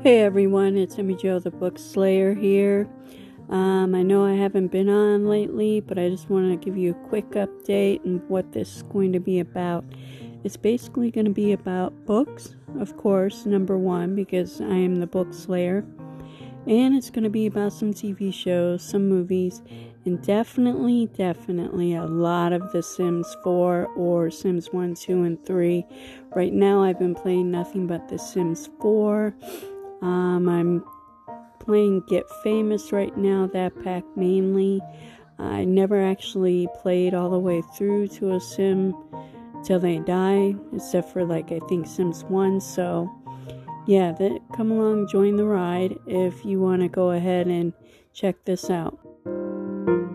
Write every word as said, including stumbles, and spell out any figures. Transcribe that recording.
Hey everyone, it's Emmy Jo the Book Slayer here. Um, I know I haven't been on lately, but I just want to give you a quick update on what this is going to be about. It's basically going to be about books, of course, number one, because I am the Book Slayer. And it's going to be about some T V shows, some movies, and definitely, definitely a lot of The Sims four or Sims one, two, and three. Right now I've been playing nothing but The Sims four. Um, I'm playing Get Famous right now, that pack mainly. I never actually played all the way through to a Sim till they die, except for like I think Sims one, so yeah, that, come along, join the ride if you want to go ahead and check this out.